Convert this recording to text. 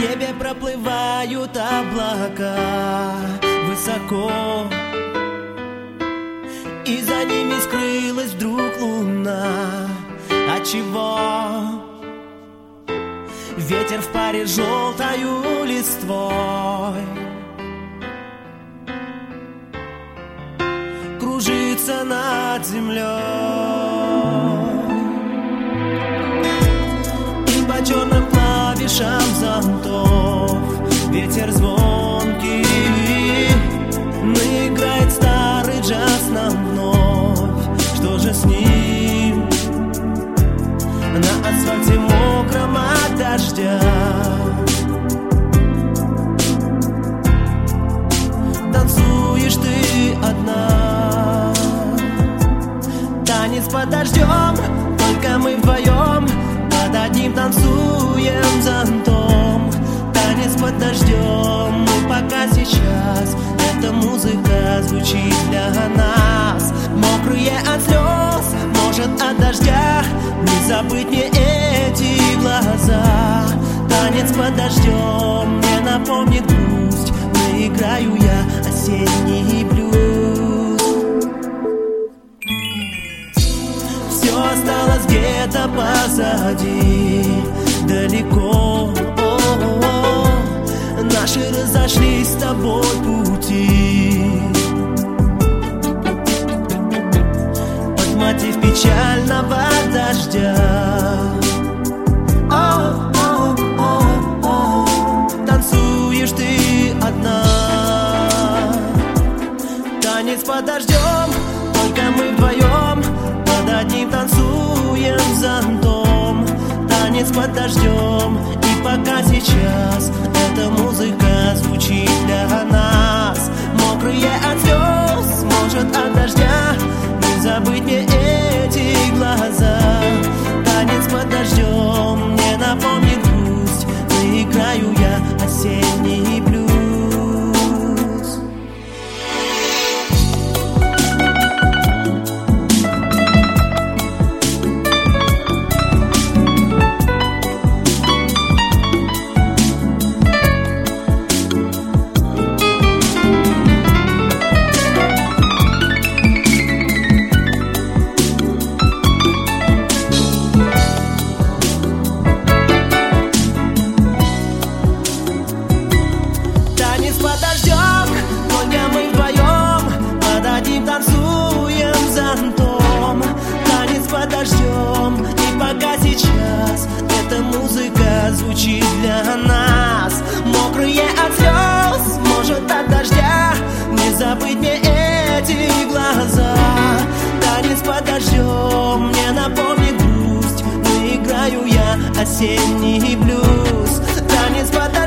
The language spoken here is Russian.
небе проплывают облака высоко, и за ними скрылась вдруг луна. Отчего? Ветер в паре с желтою листвой кружится над землей, и по черным клавишам зонтов ветер звонкий наиграет старый джаз нам вновь. Что же с ним? На асфальте мокром от дождя танцуешь ты одна. Танец под дождем, только мы вдвоем под одним танцуем зонтом. Танец под дождем, мы пока сейчас, эта музыка звучит для нас. Мокрые от слез, может от дождя, не забыть мне эти глаза. Танец под дождем мне напомнит грусть, наиграю я осенний блюз. Все осталось где-то позади, далеко. Наши разошлись с тобой пути под мотив печального дождя. Танцуешь ты одна. Танец под дождем, только мы вдвоем под одним танцуем зонтом. Танец под дождем, и пока сейчас эта музыка звучит для нас. Мокрые от слез, может от дождя, не забыть мне эти глаза. Танец под дождем мне напомнит грусть, наиграю я осенний блюз. И пока сейчас эта музыка звучит для нас. Мокрые от слез, может от дождя, не забыть мне эти глаза. Танец под дождем мне напомнит грусть, наиграю я осенний блюз. Танец под